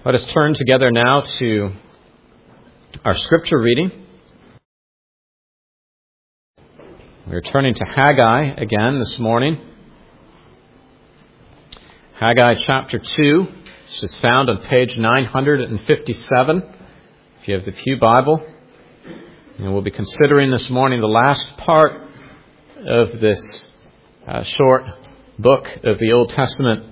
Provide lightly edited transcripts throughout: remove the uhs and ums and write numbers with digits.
Let us turn together now to our scripture reading. We're turning to Haggai again this morning. Haggai chapter 2, which is found on page 957, if you have the Pew Bible. And we'll be considering this morning the last part of this short book of the Old Testament,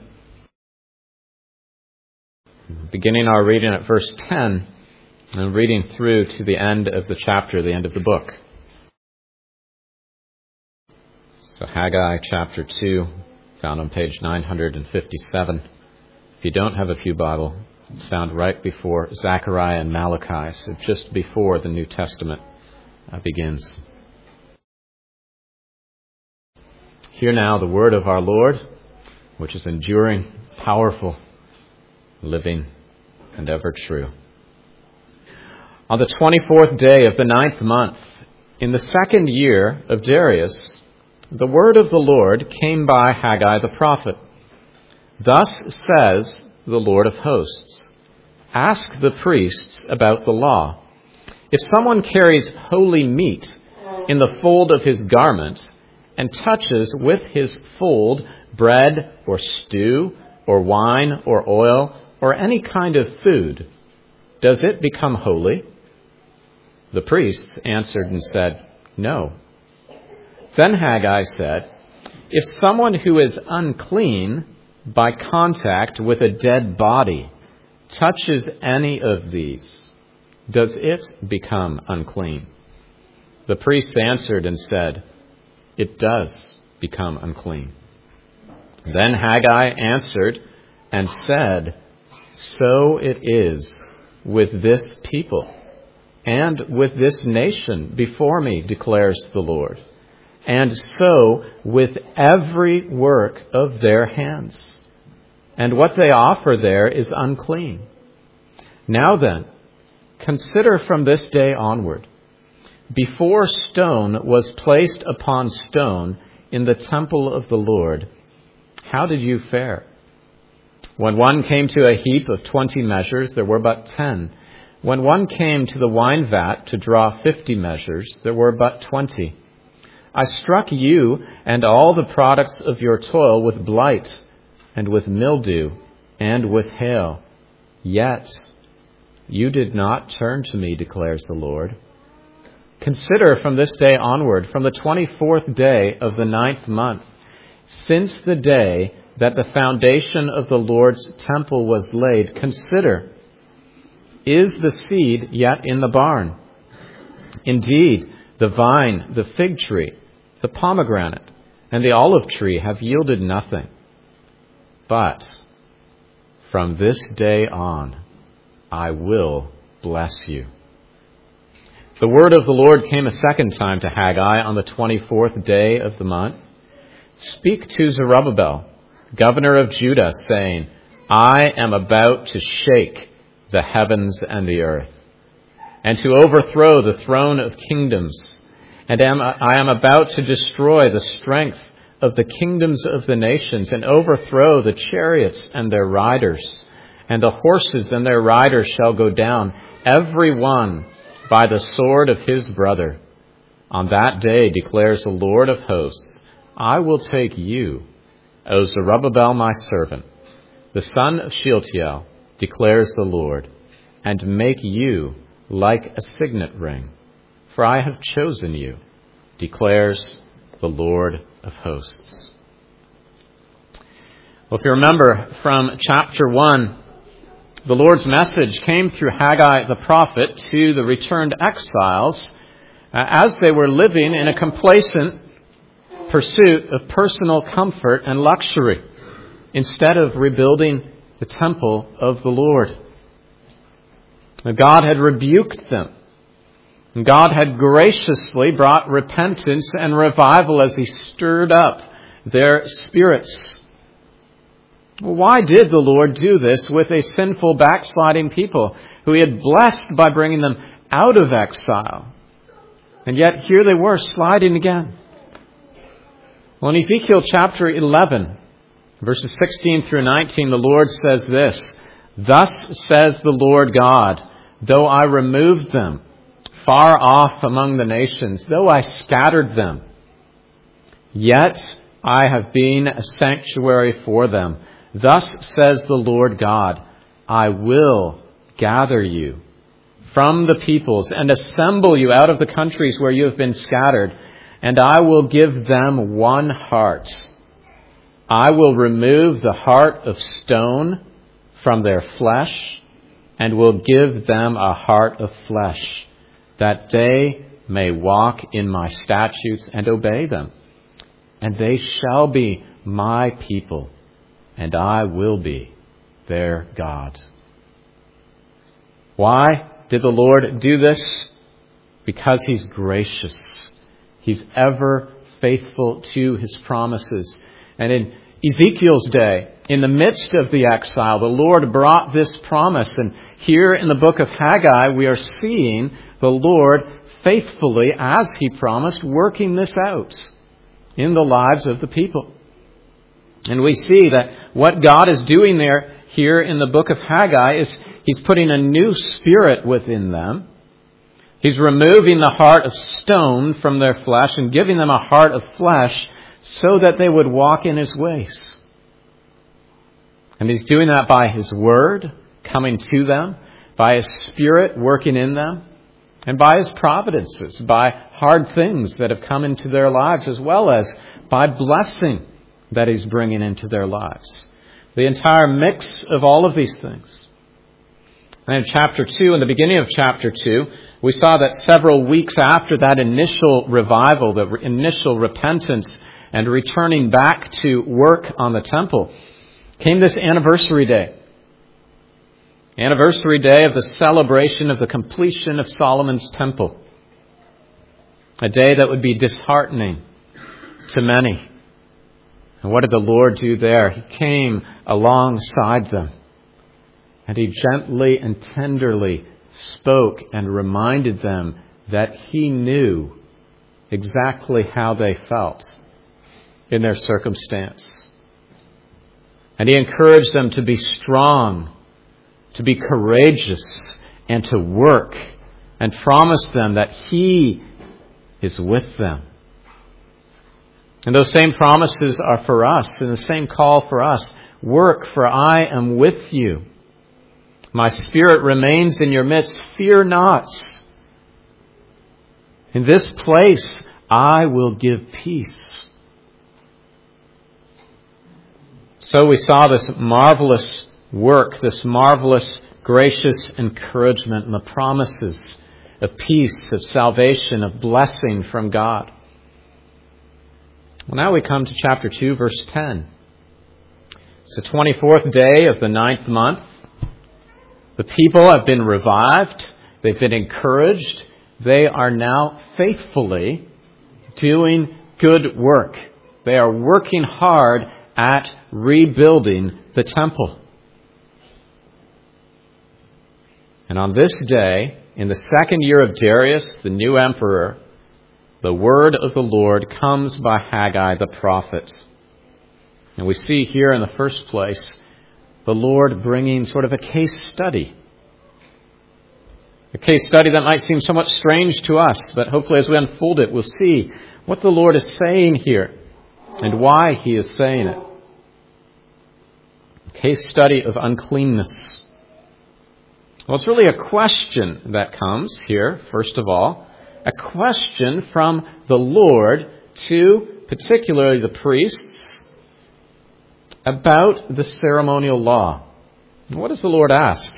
beginning our reading at verse 10 and reading through to the end of the chapter, the end of the book. So Haggai chapter 2, found on page 957. If you don't have a Pew Bible, it's found right before Zechariah and Malachi, so just before the New Testament begins. Hear now the word of our Lord, which is enduring, powerful, living, and ever true. On the 24th day of the 9th month, in the second year of Darius, the word of the Lord came by Haggai the prophet. Thus says the Lord of hosts, ask the priests about the law. If someone carries holy meat in the fold of his garment and touches with his fold bread or stew or wine or oil or any kind of food, does it become holy? The priests answered and said, no. Then Haggai said, if someone who is unclean by contact with a dead body touches any of these, does it become unclean? The priests answered and said, it does become unclean. Then Haggai answered and said, so it is with this people and with this nation before me, declares the Lord, and so with every work of their hands. And what they offer there is unclean. Now then, consider from this day onward, before stone was placed upon stone in the temple of the Lord, how did you fare? When one came to a heap of 20 measures, there were but 10. When one came to the wine vat to draw 50 measures, there were but 20. I struck you and all the products of your toil with blight and with mildew and with hail. Yet you did not turn to me, declares the Lord. Consider from this day onward, from the 24th day of the 9th month, since the day that the foundation of the Lord's temple was laid, consider, is the seed yet in the barn? Indeed, the vine, the fig tree, the pomegranate, and the olive tree have yielded nothing. But from this day on, I will bless you. The word of the Lord came a second time to Haggai on the 24th day of the month. Speak to Zerubbabel, governor of Judah, saying, I am about to shake the heavens and the earth, and to overthrow the throne of kingdoms, and I am about to destroy the strength of the kingdoms of the nations, and overthrow the chariots and their riders, and the horses and their riders shall go down, every one by the sword of his brother. On that day, declares the Lord of hosts, I will take you, O Zerubbabel my servant, the son of Shealtiel, declares the Lord, and make you like a signet ring, for I have chosen you, declares the Lord of hosts. Well, if you remember from chapter 1, the Lord's message came through Haggai the prophet to the returned exiles as they were living in a complacent pursuit of personal comfort and luxury instead of rebuilding the temple of the Lord. God had rebuked them. God had graciously brought repentance and revival as he stirred up their spirits. Why did the Lord do this with a sinful, backsliding people who he had blessed by bringing them out of exile? And yet here they were sliding again. Well, in Ezekiel chapter 11, verses 16 through 19, the Lord says this, Thus says the Lord God, though I removed them far off among the nations, though I scattered them, yet I have been a sanctuary for them. Thus says the Lord God, I will gather you from the peoples and assemble you out of the countries where you have been scattered, and I will give them one heart. I will remove the heart of stone from their flesh and will give them a heart of flesh, that they may walk in my statutes and obey them. And they shall be my people, and I will be their God. Why did the Lord do this? Because He's gracious. He's ever faithful to His promises. And in Ezekiel's day, in the midst of the exile, the Lord brought this promise. And here in the book of Haggai, we are seeing the Lord faithfully, as He promised, working this out in the lives of the people. And we see that what God is doing there here in the book of Haggai is He's putting a new spirit within them. He's removing the heart of stone from their flesh and giving them a heart of flesh so that they would walk in His ways. And He's doing that by His word coming to them, by His Spirit working in them, and by His providences, by hard things that have come into their lives, as well as by blessing that He's bringing into their lives. The entire mix of all of these things. And in chapter 2, in the beginning of chapter 2, we saw that several weeks after that initial revival, the initial repentance and returning back to work on the temple, came this anniversary day. Anniversary day of the celebration of the completion of Solomon's temple. A day that would be disheartening to many. And what did the Lord do there? He came alongside them. And He gently and tenderly spoke and reminded them that He knew exactly how they felt in their circumstance. And He encouraged them to be strong, to be courageous, and to work, and promised them that He is with them. And those same promises are for us, and the same call for us. Work, for I am with you. My Spirit remains in your midst. Fear not. In this place I will give peace. So we saw this marvelous work, this marvelous, gracious encouragement and the promises of peace, of salvation, of blessing from God. Well, now we come to chapter 2, verse 10. It's the 24th day of the 9th month. The people have been revived. They've been encouraged. They are now faithfully doing good work. They are working hard at rebuilding the temple. And on this day, in the second year of Darius, the new emperor, the word of the Lord comes by Haggai the prophet. And we see here in the first place, the Lord bringing sort of a case study. A case study that might seem somewhat strange to us, but hopefully as we unfold it, we'll see what the Lord is saying here and why He is saying it. A case study of uncleanness. Well, it's really a question that comes here, first of all. A question from the Lord to particularly the priests about the ceremonial law. And what does the Lord ask?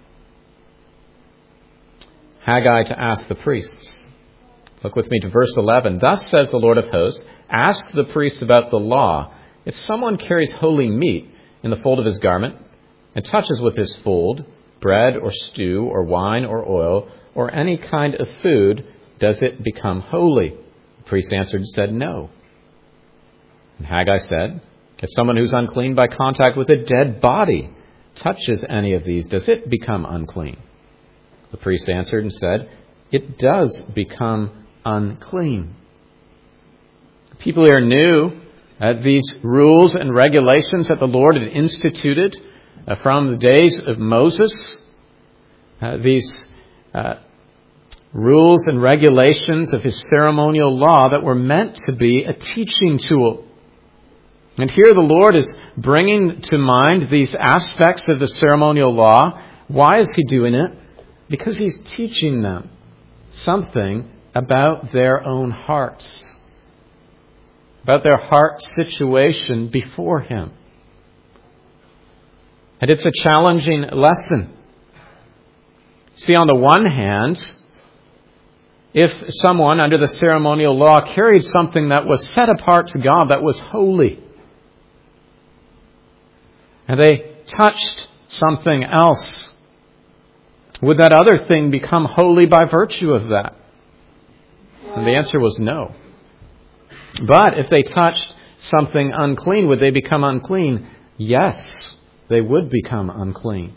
Haggai to ask the priests. Look with me to verse 11. Thus says the Lord of hosts, ask the priests about the law. If someone carries holy meat in the fold of his garment and touches with his fold bread or stew or wine or oil or any kind of food, does it become holy? The priest answered and said, no. And Haggai said, if someone who's unclean by contact with a dead body touches any of these, does it become unclean? The priest answered and said, it does become unclean. People here knew these rules and regulations that the Lord had instituted from the days of Moses, these rules and regulations of his ceremonial law that were meant to be a teaching tool. And here the Lord is bringing to mind these aspects of the ceremonial law. Why is he doing it? Because he's teaching them something about their own hearts, about their heart situation before him. And it's a challenging lesson. See, on the one hand, if someone under the ceremonial law carried something that was set apart to God, that was holy, and they touched something else, would that other thing become holy by virtue of that? And the answer was no. But if they touched something unclean, would they become unclean? Yes, they would become unclean.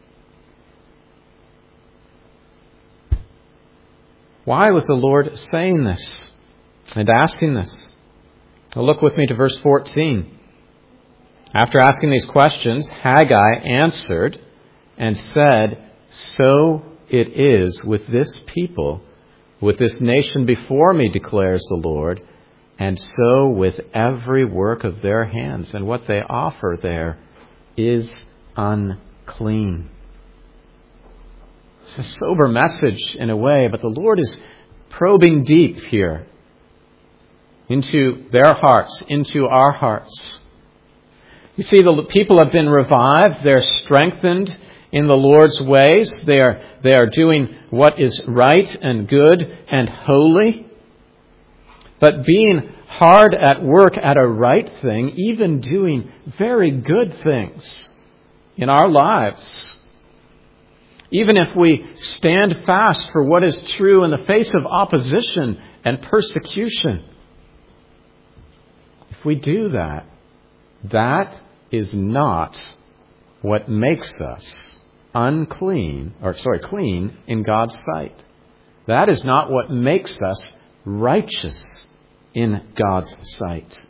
Why was the Lord saying this and asking this? Well, look with me to verse 14. After asking these questions, Haggai answered and said, "So it is with this people, with this nation before me, declares the Lord, and so with every work of their hands, and what they offer there is unclean." It's a sober message in a way, but the Lord is probing deep here into their hearts, into our hearts. You see, the people have been revived. They're strengthened in the Lord's ways. They are doing what is right and good and holy. But being hard at work at a right thing, even doing very good things in our lives, even if we stand fast for what is true in the face of opposition and persecution, if we do that, that is not what makes us clean in God's sight. That is not what makes us righteous in God's sight.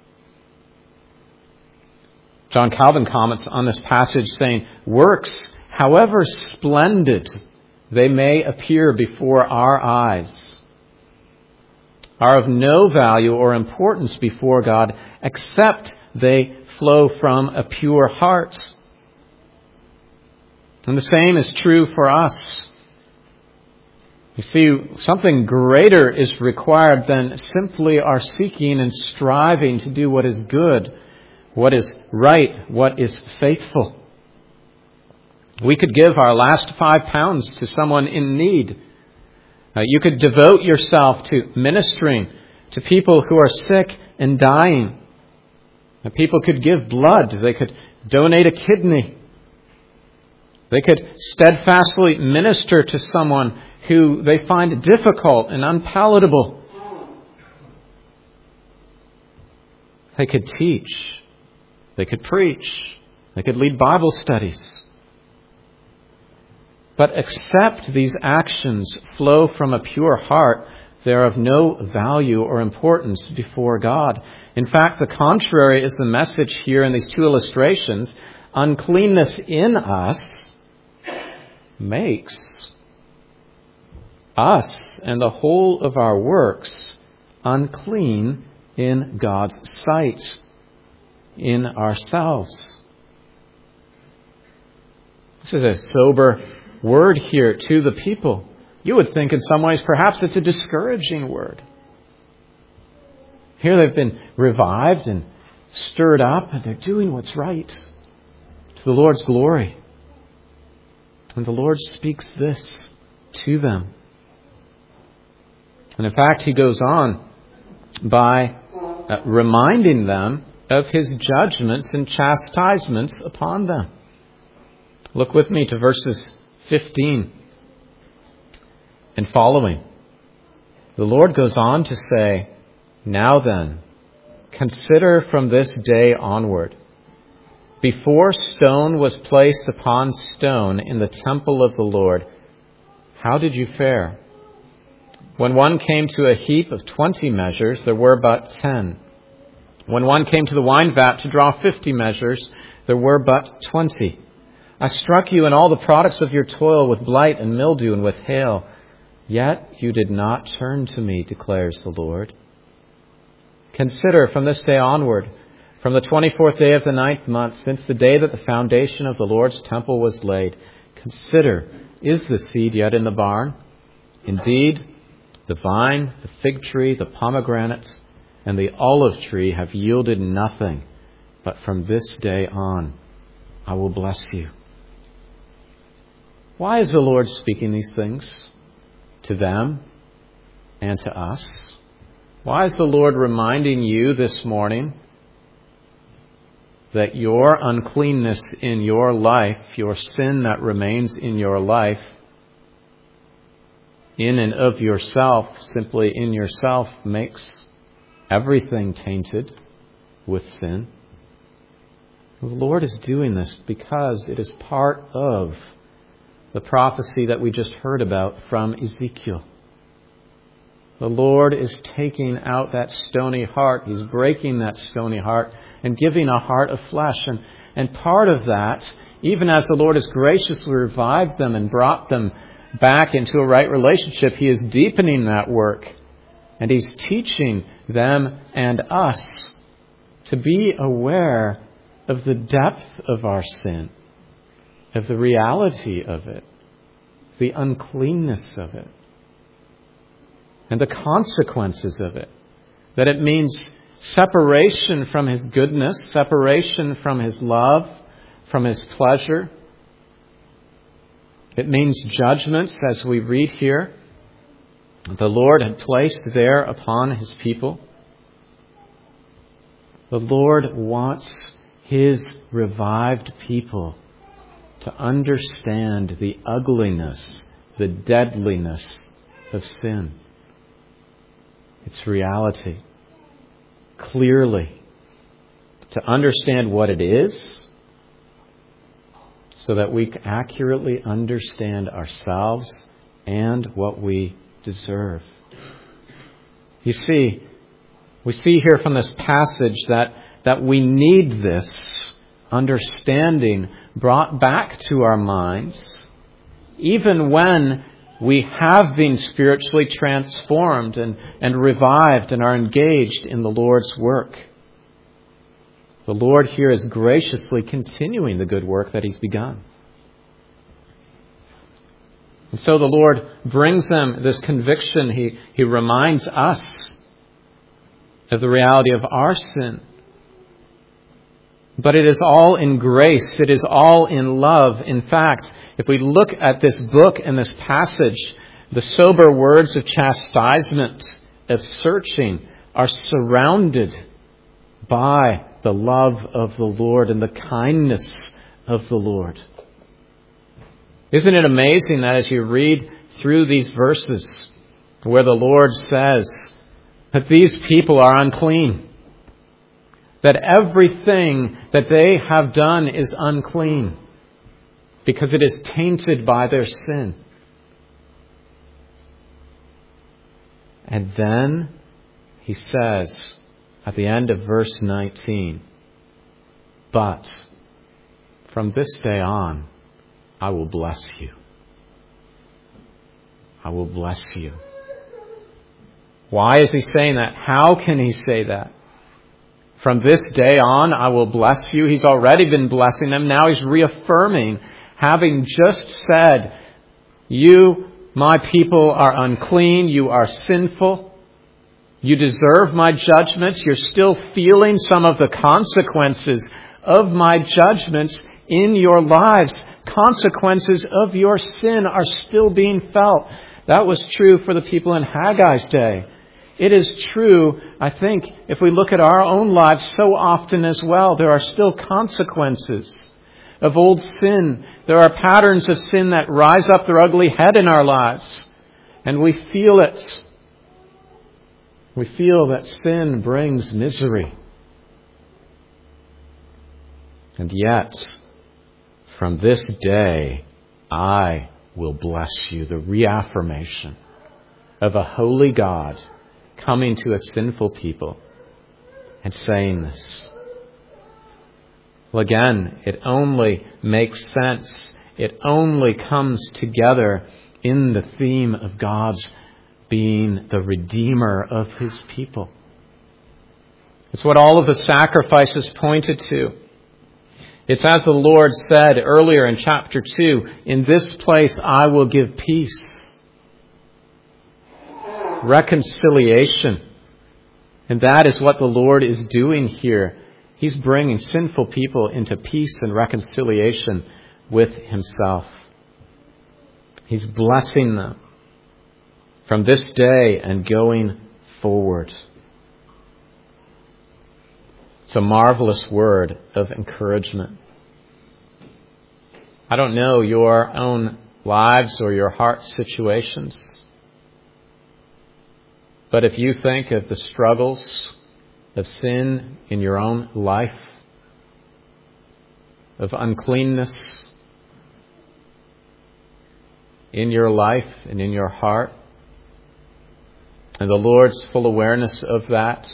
John Calvin comments on this passage saying, "Works, however splendid they may appear before our eyes, are of no value or importance before God except they flow from a pure heart." And the same is true for us. You see, something greater is required than simply our seeking and striving to do what is good, what is right, what is faithful. We could give our last £5 to someone in need. You could devote yourself to ministering to people who are sick and dying. People could give blood. They could donate a kidney. They could steadfastly minister to someone who they find difficult and unpalatable. They could teach. They could preach. They could lead Bible studies. But except these actions flow from a pure heart, they are of no value or importance before God. In fact, the contrary is the message here in these two illustrations. Uncleanness in us makes us and the whole of our works unclean in God's sight, in ourselves. This is a sober word here to the people. You would think in some ways perhaps it's a discouraging word. Here they've been revived and stirred up, and they're doing what's right to the Lord's glory. And the Lord speaks this to them. And in fact, he goes on by reminding them of his judgments and chastisements upon them. Look with me to verses 15 and following. The Lord goes on to say, "Now then, consider from this day onward. Before stone was placed upon stone in the temple of the Lord, how did you fare? When one came to a heap of 20 measures, there were but 10. When one came to the wine vat to draw 50 measures, there were but 20. I struck you and all the products of your toil with blight and mildew and with hail. Yet you did not turn to me, declares the Lord. Consider from this day onward, from the 24th day of the 9th month, since the day that the foundation of the Lord's temple was laid, consider, is the seed yet in the barn? Indeed, the vine, the fig tree, the pomegranates, and the olive tree have yielded nothing, but from this day on I will bless you. Why is the Lord speaking these things to them and to us? Why is the Lord reminding you this morning that your uncleanness in your life, your sin that remains in your life, in and of yourself, simply in yourself, makes everything tainted with sin? The Lord is doing this because it is part of the prophecy that we just heard about from Ezekiel. The Lord is taking out that stony heart. He's breaking that stony heart and giving a heart of flesh. And part of that, even as the Lord has graciously revived them and brought them back into a right relationship, He is deepening that work. And He's teaching them and us to be aware of the depth of our sin, of the reality of it, the uncleanness of it, and the consequences of it. That it means separation from His goodness, separation from His love, from His pleasure. It means judgments, as we read here, the Lord had placed there upon His people. The Lord wants His revived people to understand the ugliness, the deadliness of sin. Its reality. Clearly. To understand what it is, so that we accurately understand ourselves and what we deserve. You see, we see here from this passage that we need this understanding brought back to our minds, even when we have been spiritually transformed and revived and are engaged in the Lord's work. The Lord here is graciously continuing the good work that He's begun. And so the Lord brings them this conviction. He reminds us of the reality of our sin. But it is all in grace. It is all in love. In fact, if we look at this book and this passage, the sober words of chastisement, of searching, are surrounded by the love of the Lord and the kindness of the Lord. Isn't it amazing that as you read through these verses where the Lord says that these people are unclean, that everything that they have done is unclean because it is tainted by their sin. And then He says at the end of verse 19, but from this day on, I will bless you. I will bless you. Why is He saying that? How can He say that? From this day on, I will bless you. He's already been blessing them. Now He's reaffirming, having just said, you, my people, are unclean. You are sinful. You deserve my judgments. You're still feeling some of the consequences of my judgments in your lives. Consequences of your sin are still being felt. That was true for the people in Haggai's day. It is true, I think, if we look at our own lives so often as well. There are still consequences of old sin. There are patterns of sin that rise up their ugly head in our lives. And we feel it. We feel that sin brings misery. And yet, from this day, I will bless you. The reaffirmation of a holy God coming to a sinful people and saying this. Well, again, it only makes sense. It only comes together in the theme of God's being the Redeemer of His people. It's what all of the sacrifices pointed to. It's as the Lord said earlier in chapter 2, in this place I will give peace. Reconciliation. And that is what the Lord is doing here. He's bringing sinful people into peace and reconciliation with Himself. He's blessing them from this day and going forward. It's a marvelous word of encouragement. I don't know your own lives or your heart situations, but if you think of the struggles of sin in your own life, of uncleanness in your life and in your heart, and the Lord's full awareness of that,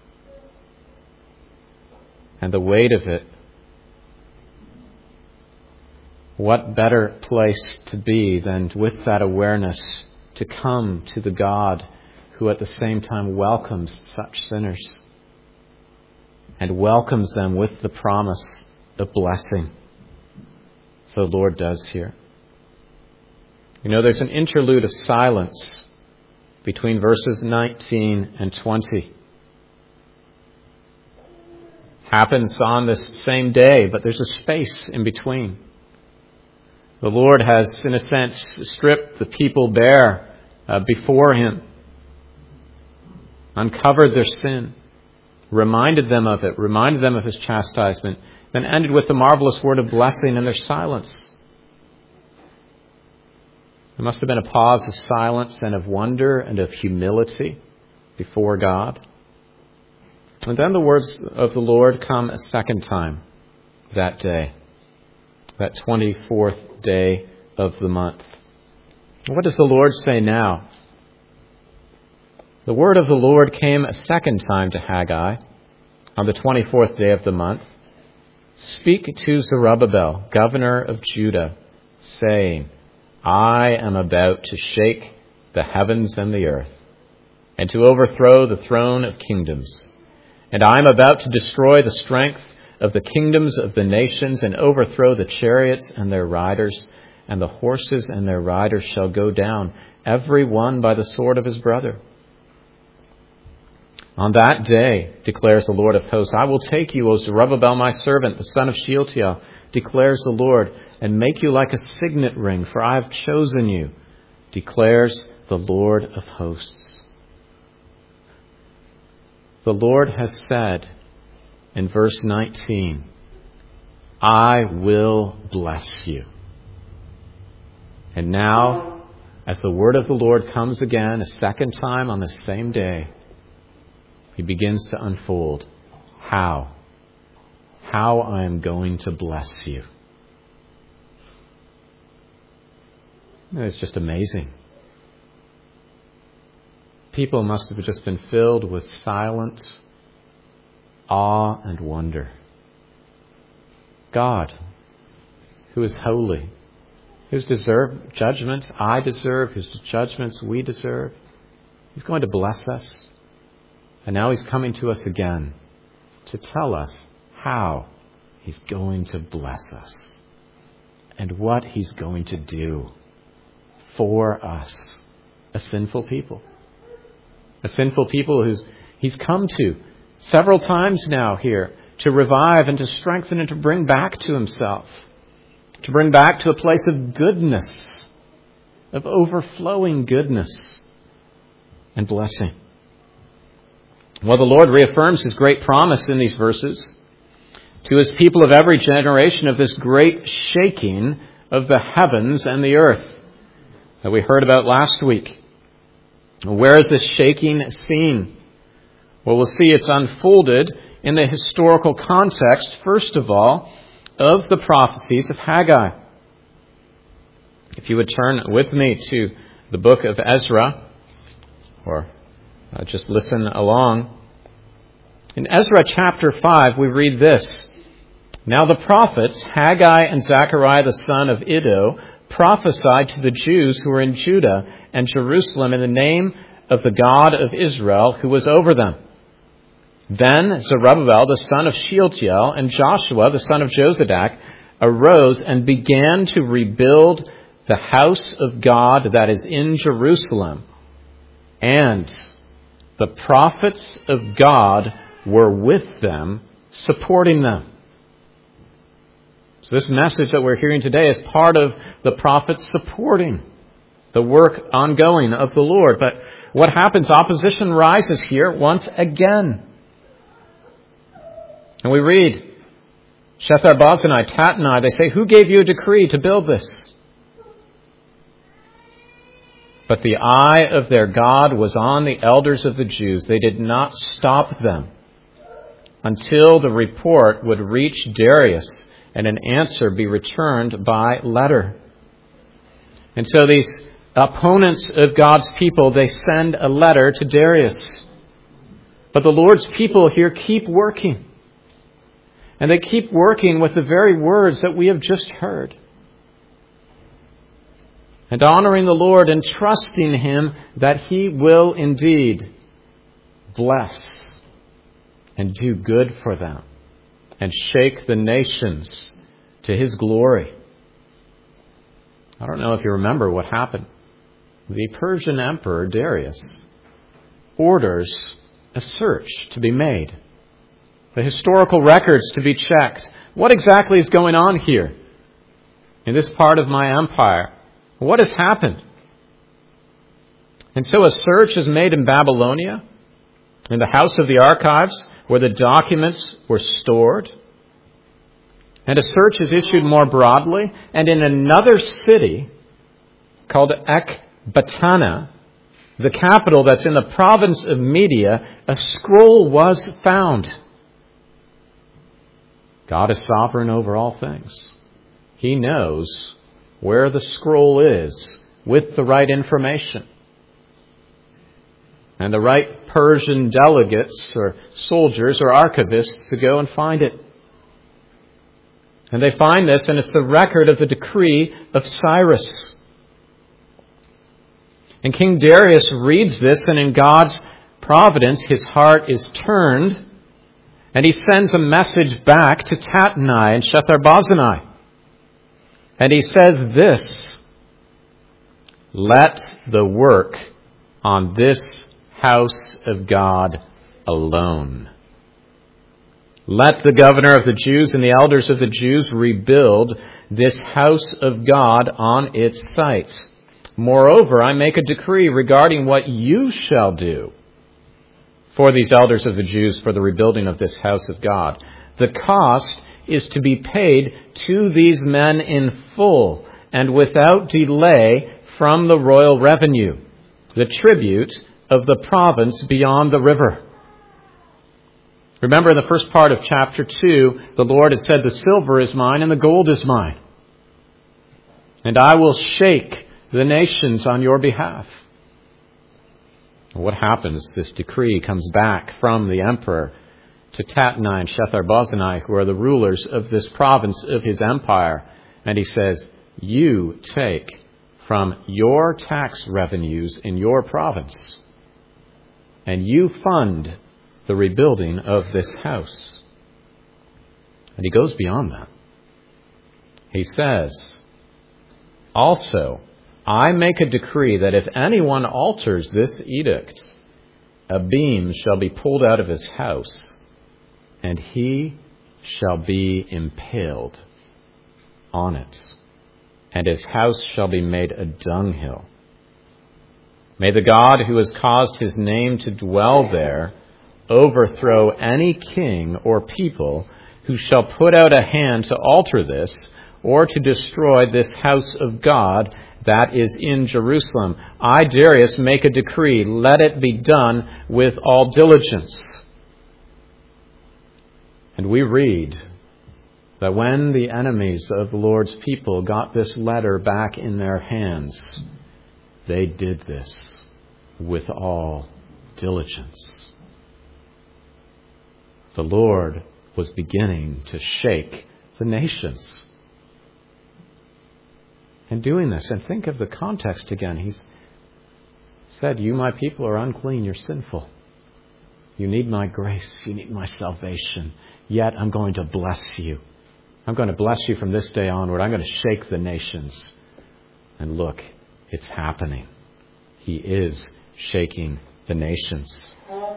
and the weight of it, what better place to be than with that awareness to come to the God who at the same time welcomes such sinners and welcomes them with the promise of blessing. So the Lord does here. You know, there's an interlude of silence between verses 19 and 20. Happens on this same day, but there's a space in between. The Lord has, in a sense, stripped the people bare before Him, uncovered their sin, reminded them of it, reminded them of His chastisement, then ended with the marvelous word of blessing in their silence. There must have been a pause of silence and of wonder and of humility before God. And then the words of the Lord come a second time that day, that 24th day of the month. What does the Lord say now? The word of the Lord came a second time to Haggai on the 24th day of the month. Speak to Zerubbabel, governor of Judah, saying, I am about to shake the heavens and the earth, and to overthrow the throne of kingdoms. And I am about to destroy the strength of the kingdoms of the nations and overthrow the chariots and their riders, and the horses and their riders shall go down, every one by the sword of his brother. On that day, declares the Lord of hosts, I will take you, O Zerubbabel, my servant, the son of Shealtiel, declares the Lord, and make you like a signet ring, for I have chosen you, declares the Lord of hosts. The Lord has said in verse 19, I will bless you. And now, as the word of the Lord comes again a second time on the same day, He begins to unfold how I am going to bless you. It's just amazing. People must have just been filled with silent awe and wonder. God, who is holy, whose deserved judgments I deserve, whose judgments we deserve, He's going to bless us. And now He's coming to us again to tell us how He's going to bless us and what He's going to do for us, a sinful people. A sinful people who He's come to several times now here to revive and to strengthen and to bring back to Himself. To bring back to a place of goodness, of overflowing goodness and blessing. Well, the Lord reaffirms His great promise in these verses to His people of every generation of this great shaking of the heavens and the earth that we heard about last week. Where is this shaking seen? Well, we'll see it's unfolded in the historical context, first of all, of the prophecies of Haggai. If you would turn with me to the book of Ezra, or just listen along. In Ezra chapter 5, we read this. Now the prophets, Haggai and Zechariah the son of Iddo, prophesied to the Jews who were in Judah and Jerusalem in the name of the God of Israel who was over them. Then Zerubbabel the son of Shealtiel and Joshua the son of Jozadak arose and began to rebuild the house of God that is in Jerusalem. And the prophets of God were with them, supporting them. So this message that we're hearing today is part of the prophets supporting the work ongoing of the Lord. But what happens? Opposition rises here once again. And we read, Shethar-bozenai, Tatnai, they say, who gave you a decree to build this? But the eye of their God was on the elders of the Jews. They did not stop them until the report would reach Darius and an answer be returned by letter. And so these opponents of God's people, they send a letter to Darius. But the Lord's people here keep working. And they keep working with the very words that we have just heard. And honoring the Lord and trusting Him that He will indeed bless and do good for them and shake the nations to His glory. I don't know if you remember what happened. The Persian Emperor Darius orders a search to be made. The historical records to be checked. What exactly is going on here in this part of my empire? What has happened? And so a search is made in Babylonia, in the house of the archives, where the documents were stored. And a search is issued more broadly. And in another city called Ecbatana, the capital that's in the province of Media, a scroll was found. God is sovereign over all things. He knows where the scroll is with the right information. And the right Persian delegates or soldiers or archivists to go and find it. And they find this, and it's the record of the decree of Cyrus. And King Darius reads this, and in God's providence, his heart is turned, and he sends a message back to Tatnai and Shethar-bozenai. And he says this, let the work on this house of God alone. Let the governor of the Jews and the elders of the Jews rebuild this house of God on its site. Moreover, I make a decree regarding what you shall do for these elders of the Jews for the rebuilding of this house of God. The cost is to be paid to these men in full and without delay from the royal revenue, the tribute of the province beyond the river. Remember in the first part of chapter 2, the Lord had said, the silver is mine and the gold is mine. And I will shake the nations on your behalf. What happens? This decree comes back from the emperor to Tatnai and Shethar-bozenai, who are the rulers of this province of his empire. And he says, you take from your tax revenues in your province, and you fund the rebuilding of this house. And he goes beyond that. He says, also, I make a decree that if anyone alters this edict, a beam shall be pulled out of his house, and he shall be impaled on it, and his house shall be made a dunghill. May the God who has caused his name to dwell there overthrow any king or people who shall put out a hand to alter this or to destroy this house of God that is in Jerusalem. I, Darius, make a decree. Let it be done with all diligence. And we read that when the enemies of the Lord's people got this letter back in their hands, they did this with all diligence. The Lord was beginning to shake the nations. And doing this, and think of the context again. He's said, you, my people, are unclean. You're sinful. You need my grace. You need my salvation. Yet I'm going to bless you. I'm going to bless you from this day onward. I'm going to shake the nations. And look, it's happening. He is shaking the nations.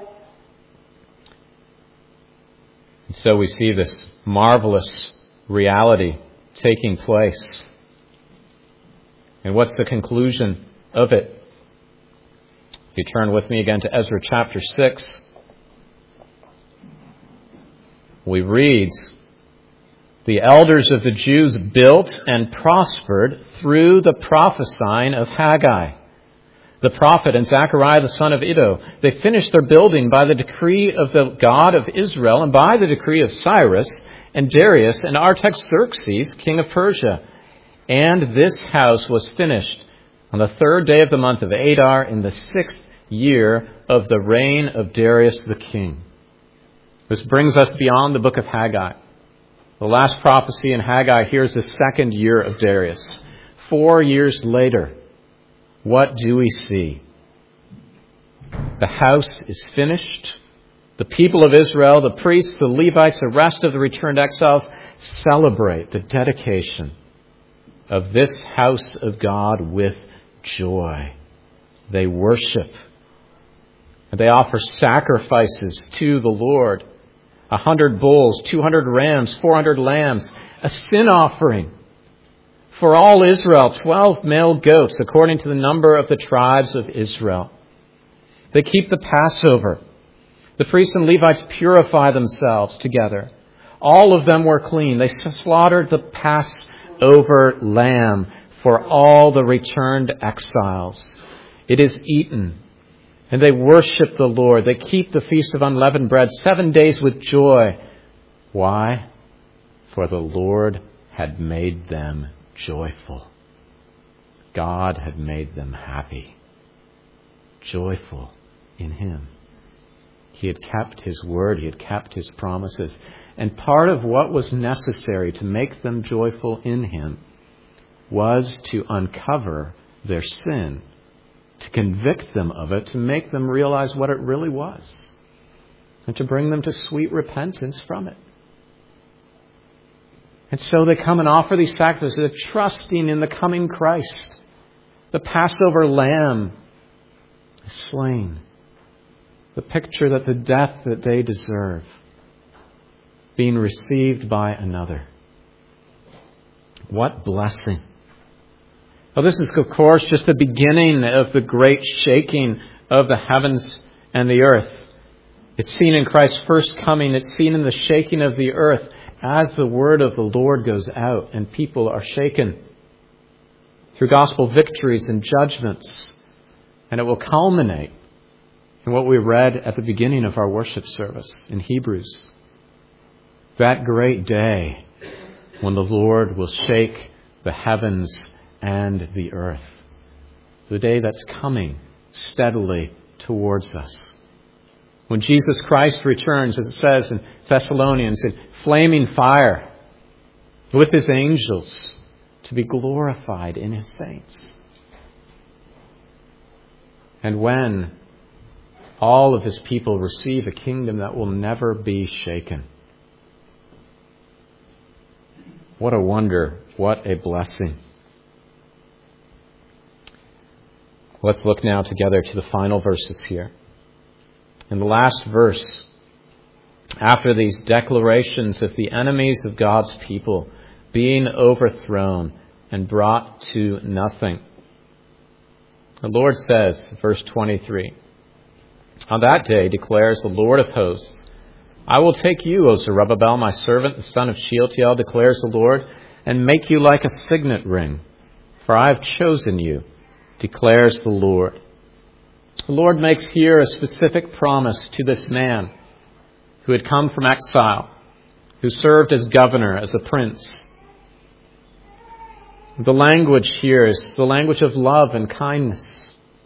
And so we see this marvelous reality taking place. And what's the conclusion of it? If you turn with me again to Ezra chapter 6, we read, the elders of the Jews built and prospered through the prophesying of Haggai, the prophet, and Zechariah the son of Iddo. They finished their building by the decree of the God of Israel and by the decree of Cyrus and Darius and Artaxerxes, king of Persia. And this house was finished on the 3rd day of the month of Adar in the 6th year of the reign of Darius the king. This brings us beyond the book of Haggai. The last prophecy in Haggai here is the 2nd year of Darius. 4 years later, what do we see? The house is finished. The people of Israel, the priests, the Levites, the rest of the returned exiles celebrate the dedication of this house of God with joy. They worship. And they offer sacrifices to the Lord. 100 bulls, 200 rams, 400 lambs, a sin offering. For all Israel, 12 male goats, according to the number of the tribes of Israel. They keep the Passover. The priests and Levites purify themselves together. All of them were clean. They slaughtered the Passover lamb for all the returned exiles. It is eaten. And they worship the Lord. They keep the Feast of Unleavened Bread 7 days with joy. Why? For the Lord had made them joyful. God had made them happy. Joyful in Him. He had kept His word. He had kept His promises. And part of what was necessary to make them joyful in Him was to uncover their sin, to convict them of it, to make them realize what it really was, and to bring them to sweet repentance from it. And so they come and offer these sacrifices. They're trusting in the coming Christ. The Passover lamb is slain. The picture that the death that they deserve being received by another. What blessing. Well, this is, of course, just the beginning of the great shaking of the heavens and the earth. It's seen in Christ's first coming. It's seen in the shaking of the earth as the word of the Lord goes out and people are shaken through gospel victories and judgments. And it will culminate in what we read at the beginning of our worship service in Hebrews. That great day when the Lord will shake the heavens and the earth. The day that's coming steadily towards us. When Jesus Christ returns, as it says in Thessalonians, in flaming fire with His angels to be glorified in His saints. And when all of His people receive a kingdom that will never be shaken. What a wonder. What a blessing. Let's look now together to the final verses here. In the last verse, after these declarations of the enemies of God's people being overthrown and brought to nothing, the Lord says, verse 23, on that day declares the Lord of hosts, I will take you, O Zerubbabel, my servant, the son of Shealtiel, declares the Lord, and make you like a signet ring, for I have chosen you, declares the Lord. The Lord makes here a specific promise to this man who had come from exile, who served as governor, as a prince. The language here is the language of love and kindness.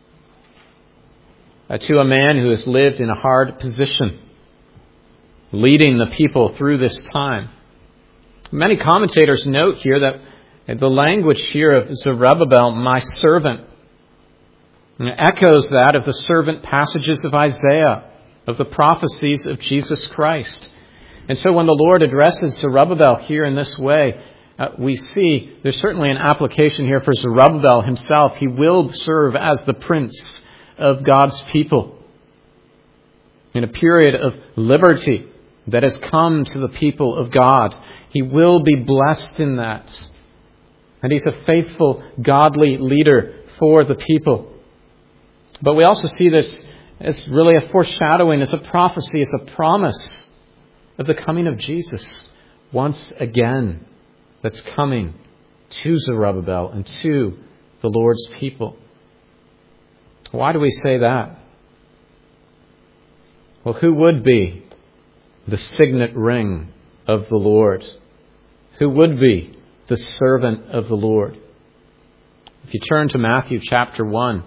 To a man who has lived in a hard position, leading the people through this time. Many commentators note here that the language here of Zerubbabel, my servant, echoes that of the servant passages of Isaiah, of the prophecies of Jesus Christ. And so when the Lord addresses Zerubbabel here in this way, we see there's certainly an application here for Zerubbabel himself. He will serve as the prince of God's people in a period of liberty that has come to the people of God. He will be blessed in that. And he's a faithful, godly leader for the people. But we also see this as really a foreshadowing. It's a prophecy. It's a promise of the coming of Jesus once again that's coming to Zerubbabel and to the Lord's people. Why do we say that? Well, who would be the signet ring of the Lord? Who would be the servant of the Lord? If you turn to Matthew chapter 1,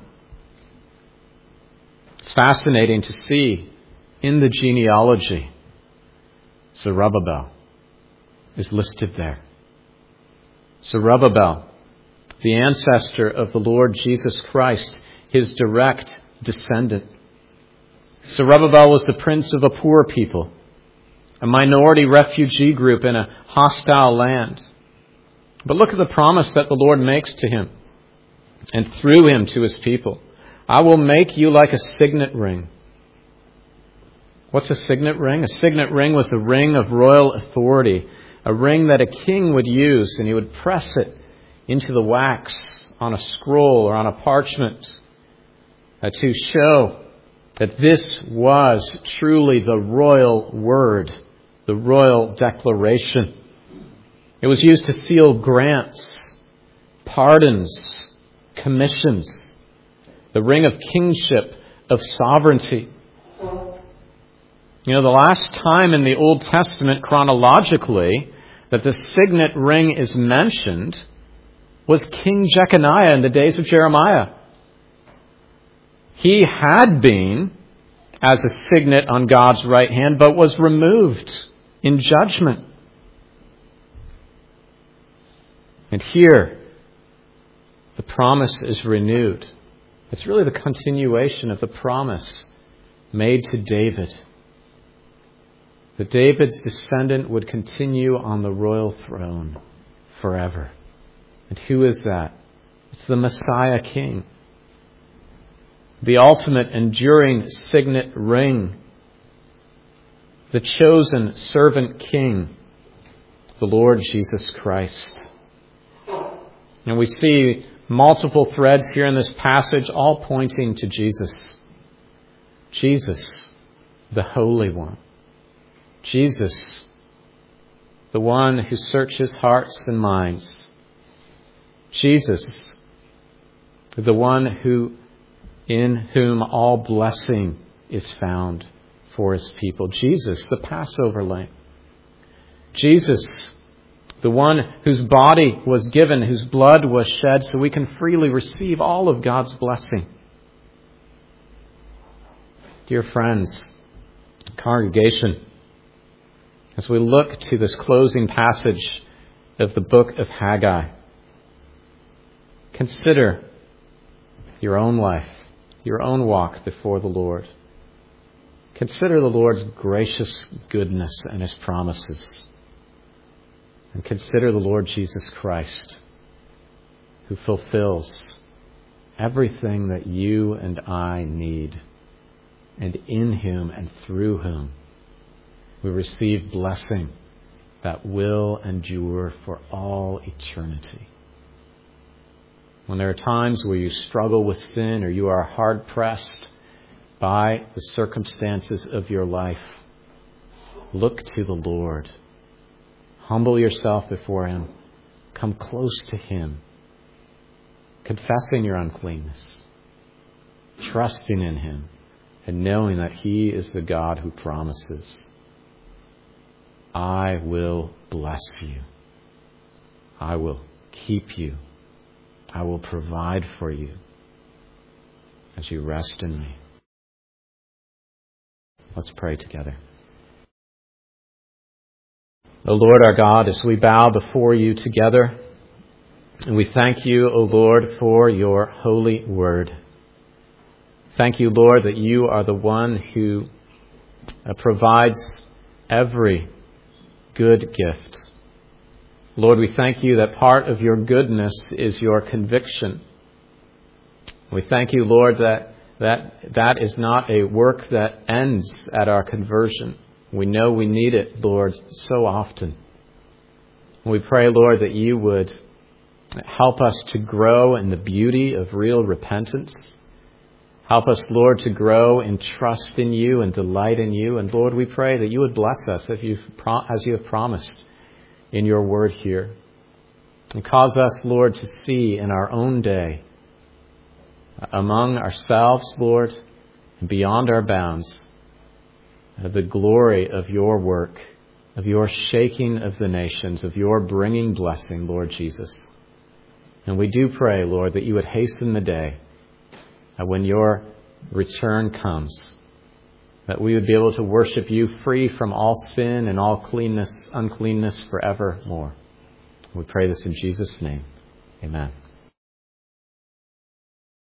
it's fascinating to see in the genealogy, Zerubbabel is listed there. Zerubbabel, the ancestor of the Lord Jesus Christ, his direct descendant. Zerubbabel was the prince of a poor people, a minority refugee group in a hostile land. But look at the promise that the Lord makes to him and through him to his people. I will make you like a signet ring. What's a signet ring? A signet ring was the ring of royal authority, a ring that a king would use, and he would press it into the wax on a scroll or on a parchment to show that this was truly the royal word, the royal declaration. It was used to seal grants, pardons, commissions, the ring of kingship, of sovereignty. You know, the last time in the Old Testament chronologically that the signet ring is mentioned was King Jeconiah in the days of Jeremiah. He had been as a signet on God's right hand, but was removed in judgment. And here, the promise is renewed. It's really the continuation of the promise made to David. That David's descendant would continue on the royal throne forever. And who is that? It's the Messiah King. The ultimate enduring signet ring. The chosen servant King, the Lord Jesus Christ. And we see multiple threads here in this passage, all pointing to Jesus. Jesus, the Holy One. Jesus, the one who searches hearts and minds. Jesus, the one in whom all blessing is found for his people. Jesus, the Passover Lamb. Jesus, the one whose body was given, whose blood was shed, so we can freely receive all of God's blessing. Dear friends, congregation, as we look to this closing passage of the book of Haggai, consider your own life, your own walk before the Lord. Consider the Lord's gracious goodness and his promises. And consider the Lord Jesus Christ, who fulfills everything that you and I need, and in whom and through whom we receive blessing that will endure for all eternity. When there are times where you struggle with sin or you are hard pressed by the circumstances of your life, look to the Lord. Humble yourself before him. Come close to him, confessing your uncleanness, trusting in him, and knowing that he is the God who promises, I will bless you. I will keep you. I will provide for you as you rest in me. Let's pray together. O Lord our God, as we bow before you together, and we thank you, O Lord, for your holy word. Thank you, Lord, that you are the one who provides every good gift. Lord, we thank you that part of your goodness is your conviction. We thank you, Lord, that is not a work that ends at our conversion. We know we need it, Lord, so often. We pray, Lord, that you would help us to grow in the beauty of real repentance. Help us, Lord, to grow in trust in you and delight in you. And Lord, we pray that you would bless us as you have promised in your word here. And cause us, Lord, to see in our own day, among ourselves, Lord, and beyond our bounds, the glory of your work, of your shaking of the nations, of your bringing blessing, Lord Jesus. And we do pray, Lord, that you would hasten the day when your return comes, that we would be able to worship you free from all sin and all uncleanness forevermore. We pray this in Jesus' name. Amen.